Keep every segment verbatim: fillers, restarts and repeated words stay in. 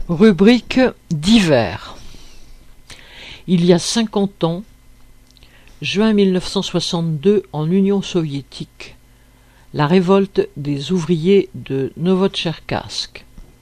Rubrique divers. Il y a cinquante ans, juin mille neuf cent soixante-deux, en Union soviétique, la révolte des ouvriers de Novotcherkassk.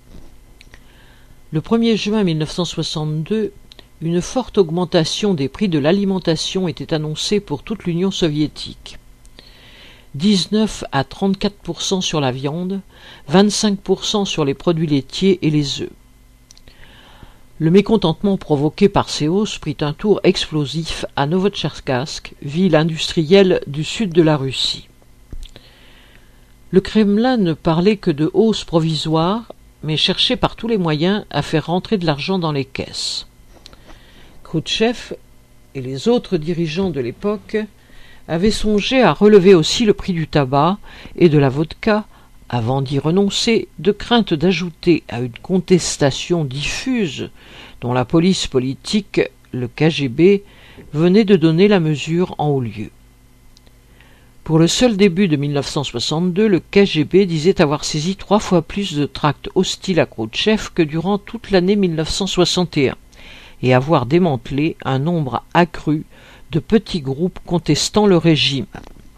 Le premier juin mille neuf cent soixante-deux, une forte augmentation des prix de l'alimentation était annoncée pour toute l'Union soviétique. dix-neuf à trente-quatre pour cent sur la viande, vingt-cinq pour cent sur les produits laitiers et les œufs. Le mécontentement provoqué par ces hausses prit un tour explosif à Novotcherkassk, ville industrielle du sud de la Russie. Le Kremlin ne parlait que de hausses provisoires, mais cherchait par tous les moyens à faire rentrer de l'argent dans les caisses. Khrouchtchev et les autres dirigeants de l'époque avaient songé à relever aussi le prix du tabac et de la vodka, avant d'y renoncer, de crainte d'ajouter à une contestation diffuse dont la police politique, le K G B, venait de donner la mesure en haut lieu. Pour le seul début de mille neuf cent soixante-deux, le K G B disait avoir saisi trois fois plus de tracts hostiles à Khrouchtchev que durant toute l'année mille neuf cent soixante et un, et avoir démantelé un nombre accru de petits groupes contestant le régime.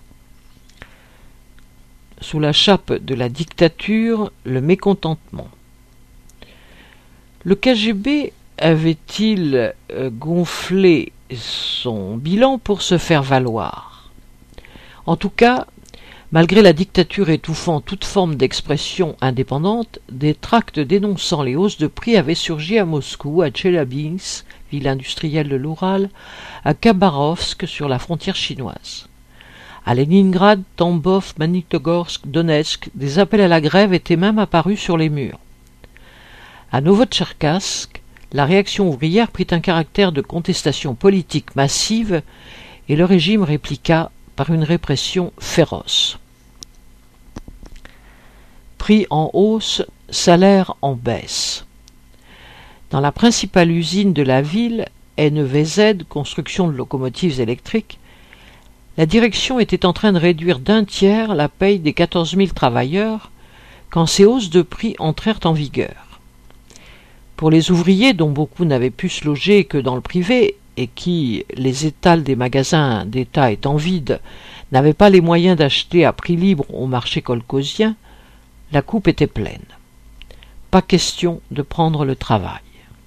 Sous la chape de la dictature, le mécontentement. Le K G B avait-il euh, gonflé son bilan pour se faire valoir? En tout cas, malgré la dictature étouffant toute forme d'expression indépendante, des tracts dénonçant les hausses de prix avaient surgi à Moscou, à Tcheliabinsk, ville industrielle de l'Oural, à Khabarovsk sur la frontière chinoise. À Leningrad, Tambov, Magnitogorsk, Donetsk, des appels à la grève étaient même apparus sur les murs. À Novotcherkassk, la réaction ouvrière prit un caractère de contestation politique massive et le régime répliqua par une répression féroce. Prix en hausse, salaire en baisse. Dans la principale usine de la ville, N V Z, construction de locomotives électriques, la direction était en train de réduire d'un tiers la paye des quatorze mille travailleurs quand ces hausses de prix entrèrent en vigueur. Pour les ouvriers, dont beaucoup n'avaient pu se loger que dans le privé et qui, les étals des magasins d'État étant vides, n'avaient pas les moyens d'acheter à prix libre au marché kolkhozien, la coupe était pleine. Pas question de prendre le travail.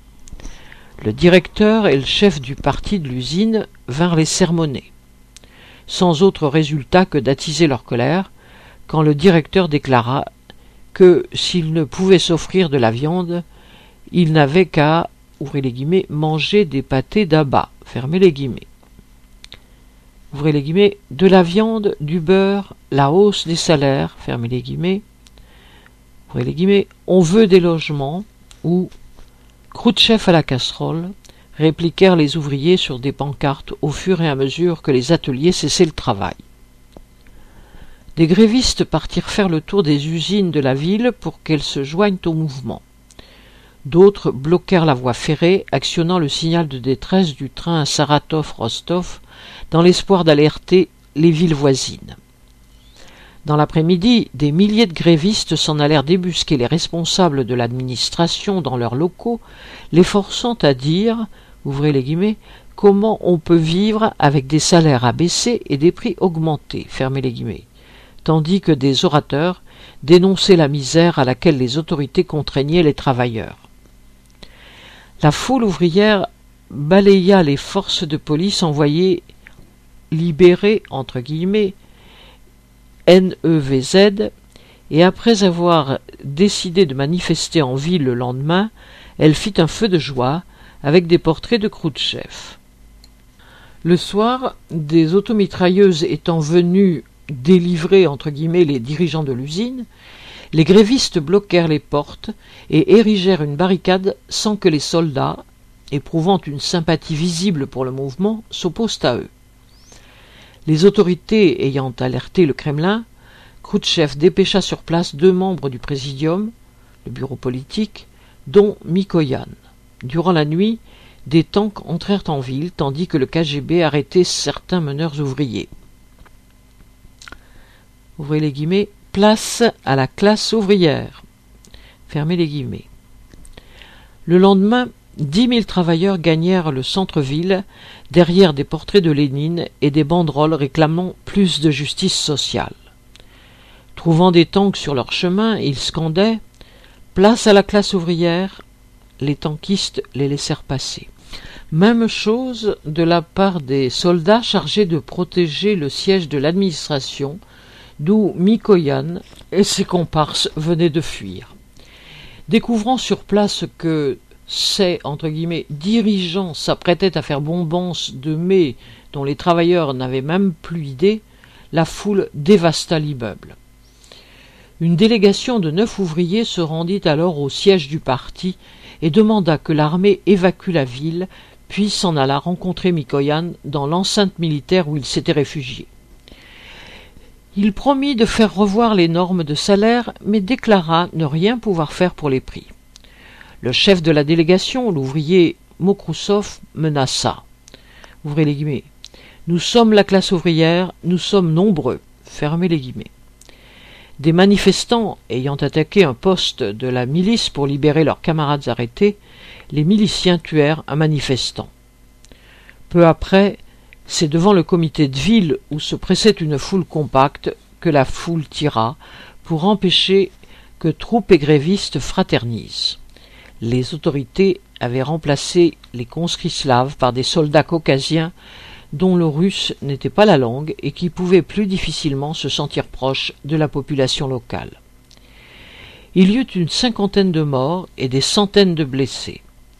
Le directeur et le chef du parti de l'usine vinrent les sermonner, sans autre résultat que d'attiser leur colère, quand le directeur déclara que, s'il ne pouvait s'offrir de la viande, il n'avait qu'à, ouvrez les guillemets, manger des pâtés d'abat, fermez les guillemets. Ouvrez les guillemets, de la viande, du beurre, la hausse des salaires, fermez les guillemets, ouvrez les guillemets, on veut des logements, ou Khrouchtchev à la casserole, répliquèrent les ouvriers sur des pancartes au fur et à mesure que les ateliers cessaient le travail. Des grévistes partirent faire le tour des usines de la ville pour qu'elles se joignent au mouvement. D'autres bloquèrent la voie ferrée, actionnant le signal de détresse du train à Saratov-Rostov, dans l'espoir d'alerter les villes voisines. Dans l'après-midi, des milliers de grévistes s'en allèrent débusquer les responsables de l'administration dans leurs locaux, les forçant à dire, ouvrez les guillemets, comment on peut vivre avec des salaires abaissés et des prix augmentés, fermez les guillemets, tandis que des orateurs dénonçaient la misère à laquelle les autorités contraignaient les travailleurs. La foule ouvrière balaya les forces de police envoyées libérer, entre guillemets, N E V Z, et après avoir décidé de manifester en ville le lendemain, elle fit un feu de joie avec des portraits de Khrouchtchev. Le soir, des automitrailleuses étant venues délivrer entre guillemets les dirigeants de l'usine, les grévistes bloquèrent les portes et érigèrent une barricade sans que les soldats, éprouvant une sympathie visible pour le mouvement, s'opposent à eux. Les autorités ayant alerté le Kremlin, Khrouchtchev dépêcha sur place deux membres du présidium, le bureau politique, dont Mikoyan. Durant la nuit, des tanks entrèrent en ville, tandis que le K G B arrêtait certains meneurs ouvriers. Ouvrez les guillemets, place à la classe ouvrière. Fermez les guillemets. Le lendemain, dix mille travailleurs gagnèrent le centre-ville, derrière des portraits de Lénine et des banderoles réclamant plus de justice sociale. Trouvant des tanks sur leur chemin, ils scandaient « Place à la classe ouvrière ». Les tankistes les laissèrent passer. Même chose de la part des soldats chargés de protéger le siège de l'administration, d'où Mikoyan et ses comparses venaient de fuir. Découvrant sur place que ces entre guillemets, dirigeants s'apprêtaient à faire bombance de mai dont les travailleurs n'avaient même plus idée, la foule dévasta l'immeuble. Une délégation de neuf ouvriers se rendit alors au siège du parti et demanda que l'armée évacue la ville, puis s'en alla rencontrer Mikoyan dans l'enceinte militaire où il s'était réfugié. Il promit de faire revoir les normes de salaire, mais déclara ne rien pouvoir faire pour les prix. Le chef de la délégation, l'ouvrier Mokroussov, menaça. Ouvrez les guillemets. Nous sommes la classe ouvrière, nous sommes nombreux. Fermez les guillemets. Des manifestants ayant attaqué un poste de la milice pour libérer leurs camarades arrêtés, les miliciens tuèrent un manifestant. Peu après, c'est devant le comité de ville où se pressait une foule compacte que la foule tira pour empêcher que troupes et grévistes fraternisent. Les autorités avaient remplacé les conscrits slaves par des soldats caucasiens dont le russe n'était pas la langue et qui pouvaient plus difficilement se sentir proches de la population locale. Il y eut une cinquantaine de morts et des centaines de blessés.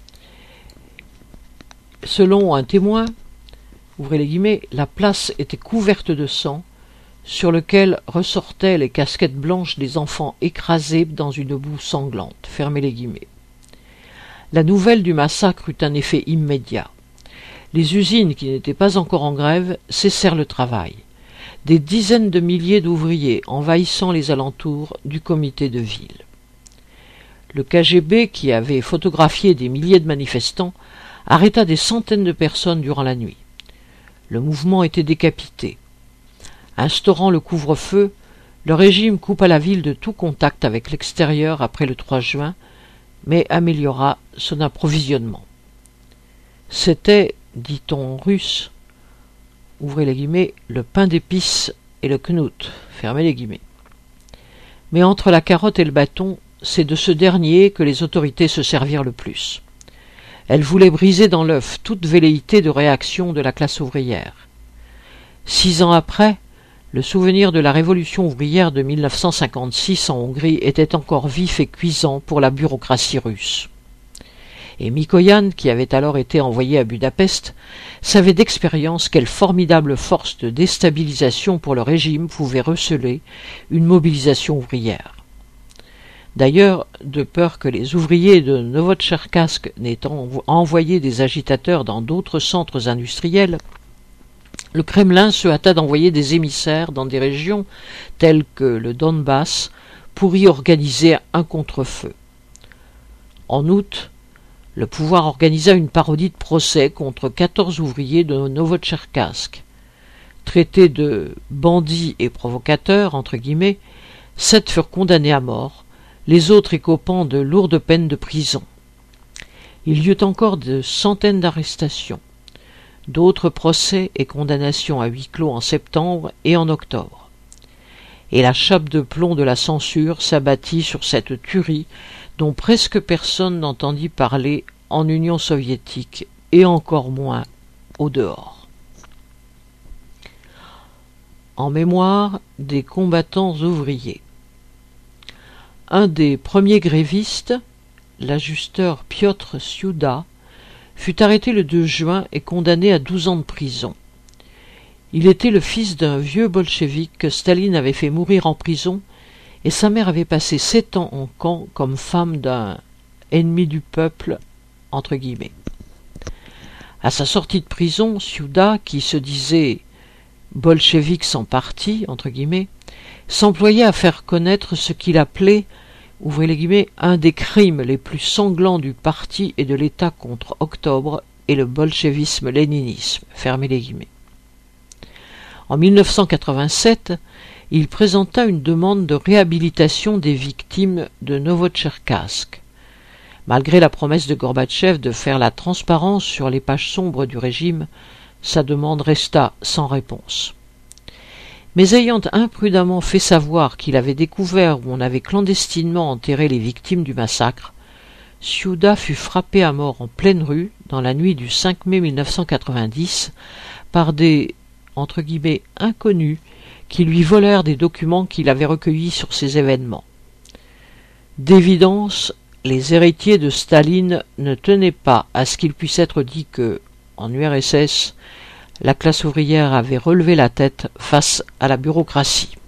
Selon un témoin, ouvrez les guillemets, la place était couverte de sang, sur lequel ressortaient les casquettes blanches des enfants écrasés dans une boue sanglante. Fermez les guillemets. La nouvelle du massacre eut un effet immédiat. Les usines qui n'étaient pas encore en grève cessèrent le travail. Des dizaines de milliers d'ouvriers envahissant les alentours du comité de ville. Le K G B, qui avait photographié des milliers de manifestants, arrêta des centaines de personnes durant la nuit. Le mouvement était décapité. Instaurant le couvre-feu, le régime coupa la ville de tout contact avec l'extérieur après le trois juin, mais améliora son approvisionnement. C'était, dit-on en russe, ouvrez les guillemets, le pain d'épices et le knout, fermez les guillemets. Mais entre la carotte et le bâton, c'est de ce dernier que les autorités se servirent le plus. Elles voulaient briser dans l'œuf toute velléité de réaction de la classe ouvrière. Six ans après, le souvenir de la révolution ouvrière de mille neuf cent cinquante-six en Hongrie était encore vif et cuisant pour la bureaucratie russe. Et Mikoyan, qui avait alors été envoyé à Budapest, savait d'expérience quelle formidable force de déstabilisation pour le régime pouvait receler une mobilisation ouvrière. D'ailleurs, de peur que les ouvriers de Novotcherkassk n'aient envoyé des agitateurs dans d'autres centres industriels, le Kremlin se hâta d'envoyer des émissaires dans des régions telles que le Donbass pour y organiser un contre-feu. En août, le pouvoir organisa une parodie de procès contre quatorze ouvriers de Novotcherkassk. Traités de bandits et provocateurs, entre guillemets, sept furent condamnés à mort, les autres écopant de lourdes peines de prison. Il y eut encore de centaines d'arrestations, d'autres procès et condamnations à huis clos en septembre et en octobre. Et la chape de plomb de la censure s'abattit sur cette tuerie dont presque personne n'entendit parler en Union soviétique et encore moins au dehors. En mémoire des combattants ouvriers. Un des premiers grévistes, l'ajusteur Piotr Siouda, fut arrêté le deux juin et condamné à douze ans de prison. Il était le fils d'un vieux bolchevique que Staline avait fait mourir en prison, et sa mère avait passé sept ans en camp comme femme d'un ennemi du peuple, entre guillemets. À sa sortie de prison, Siouda, qui se disait bolchevique sans parti, entre guillemets, s'employait à faire connaître ce qu'il appelait, ouvrez les guillemets, un des crimes les plus sanglants du parti et de l'État contre Octobre et le bolchevisme-léninisme, fermez les guillemets. En mille neuf cent quatre-vingt-sept, il présenta une demande de réhabilitation des victimes de Novotcherkassk. Malgré la promesse de Gorbatchev de faire la transparence sur les pages sombres du régime, sa demande resta sans réponse. Mais ayant imprudemment fait savoir qu'il avait découvert où on avait clandestinement enterré les victimes du massacre, Ciuda fut frappé à mort en pleine rue, dans la nuit du cinq mai mille neuf cent quatre-vingt-dix, par des entre guillemets, inconnus qui lui volèrent des documents qu'il avait recueillis sur ces événements. D'évidence, les héritiers de Staline ne tenaient pas à ce qu'il puisse être dit que, en U R S S, la classe ouvrière avait relevé la tête face à la bureaucratie.